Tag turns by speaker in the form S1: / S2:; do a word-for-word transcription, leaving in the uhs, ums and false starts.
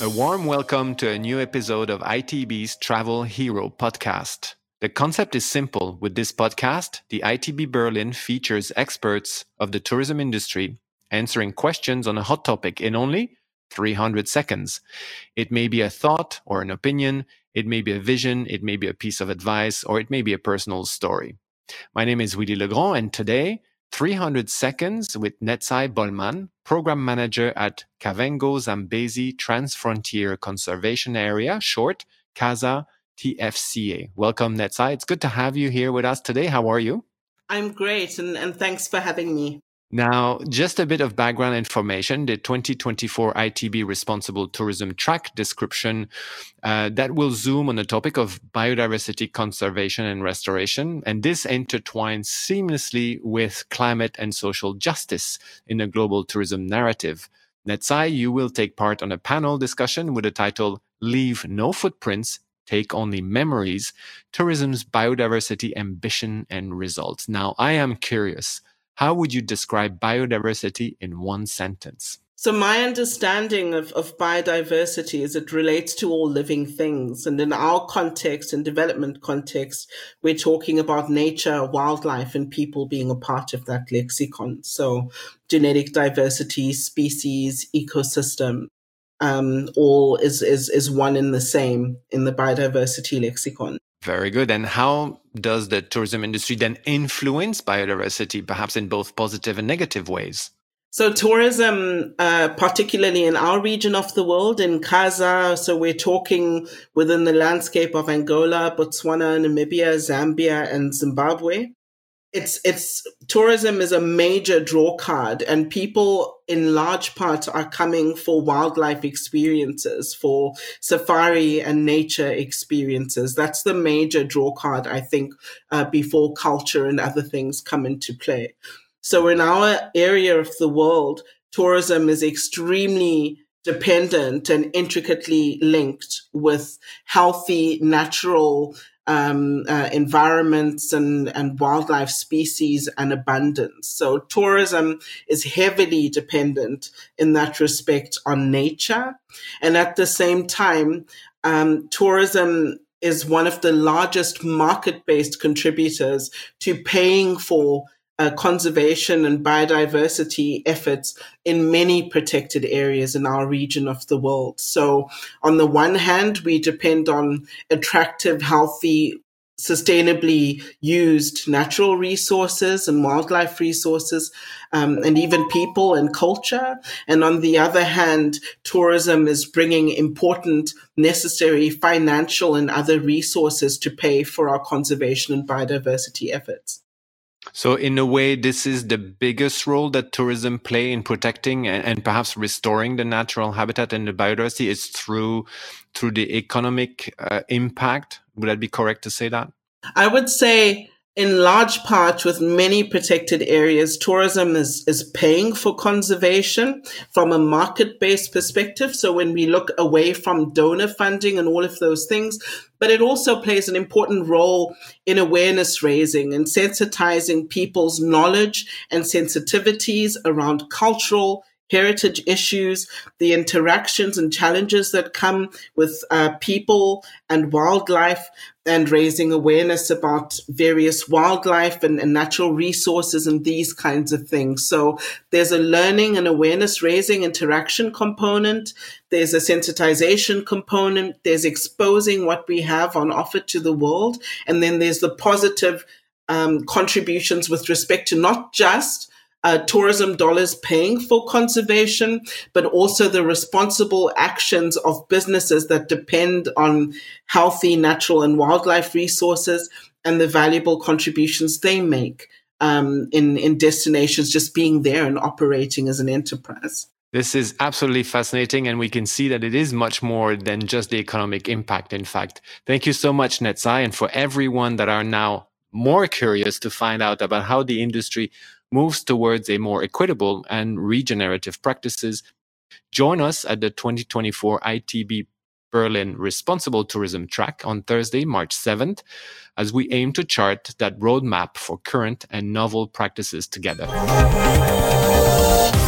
S1: A warm welcome to a new episode of I T B's Travel Hero podcast. The concept is simple. With this podcast, the I T B Berlin features experts of the tourism industry answering questions on a hot topic in only three hundred seconds. It may be a thought or an opinion, it may be a vision, it may be a piece of advice, or it may be a personal story. My name is Willy Legrand, and today, three hundred seconds with Netzai Bollmann, Program Manager at Kavango Zambezi Transfrontier Conservation Area, short CAZA T F C A. Welcome, Netzai. It's good to have you here with us today. How are you?
S2: I'm great, and, and thanks for having me.
S1: Now, just a bit of background information, the twenty twenty-four I T B Responsible Tourism Track description uh, that will zoom on the topic of biodiversity conservation and restoration. And this intertwines seamlessly with climate and social justice in the global tourism narrative. Netzai, you will take part on a panel discussion with the title Leave No Footprints, Take Only Memories, Tourism's Biodiversity Ambition and Results. Now, I am curious. How would you describe biodiversity in one sentence?
S2: So my understanding of, of biodiversity is it relates to all living things. And in our context and development context, we're talking about nature, wildlife, and people being a part of that lexicon. So genetic diversity, species, ecosystem, um, all is, is, is one and the same in the biodiversity lexicon.
S1: Very good. And how does the tourism industry then influence biodiversity, perhaps in both positive and negative ways?
S2: So tourism, uh, particularly in our region of the world, in CAZA, so we're talking within the landscape of Angola, Botswana, Namibia, Zambia, and Zimbabwe. It's, it's, tourism is a major draw card, and people in large part are coming for wildlife experiences, for safari and nature experiences. That's the major draw card, I think, uh, before culture and other things come into play. So in our area of the world, tourism is extremely dependent and intricately linked with healthy, natural Um, uh, environments and, and wildlife species and abundance. So tourism is heavily dependent in that respect on nature. And at the same time, um, tourism is one of the largest market-based contributors to paying for Uh, conservation and biodiversity efforts in many protected areas in our region of the world. So on the one hand, we depend on attractive, healthy, sustainably used natural resources and wildlife resources, um, and even people and culture. And on the other hand, tourism is bringing important, necessary financial and other resources to pay for our conservation and biodiversity efforts.
S1: So in a way, this is the biggest role that tourism play in protecting and, and perhaps restoring the natural habitat and the biodiversity is through through the economic uh, impact. Would that be correct to say that?
S2: I would say in large part with many protected areas, tourism is, is paying for conservation from a market-based perspective. So when we look away from donor funding and all of those things, but it also plays an important role in awareness raising and sensitizing people's knowledge and sensitivities around cultural heritage issues, the interactions and challenges that come with uh, people and wildlife, and raising awareness about various wildlife and, and natural resources and these kinds of things. So there's a learning and awareness raising interaction component. There's a sensitization component. There's exposing what we have on offer to the world. And then there's the positive um, contributions with respect to not just Uh, tourism dollars paying for conservation, but also the responsible actions of businesses that depend on healthy natural and wildlife resources and the valuable contributions they make um, in, in destinations, just being there and operating as an enterprise.
S1: This is absolutely fascinating, and we can see that it is much more than just the economic impact, in fact. Thank you so much, Netzai, and for everyone that are now more curious to find out about how the industry moves towards a more equitable and regenerative practices, join us at the twenty twenty-four I T B Berlin Responsible Tourism Track on Thursday, March seventh, as we aim to chart that roadmap for current and novel practices together.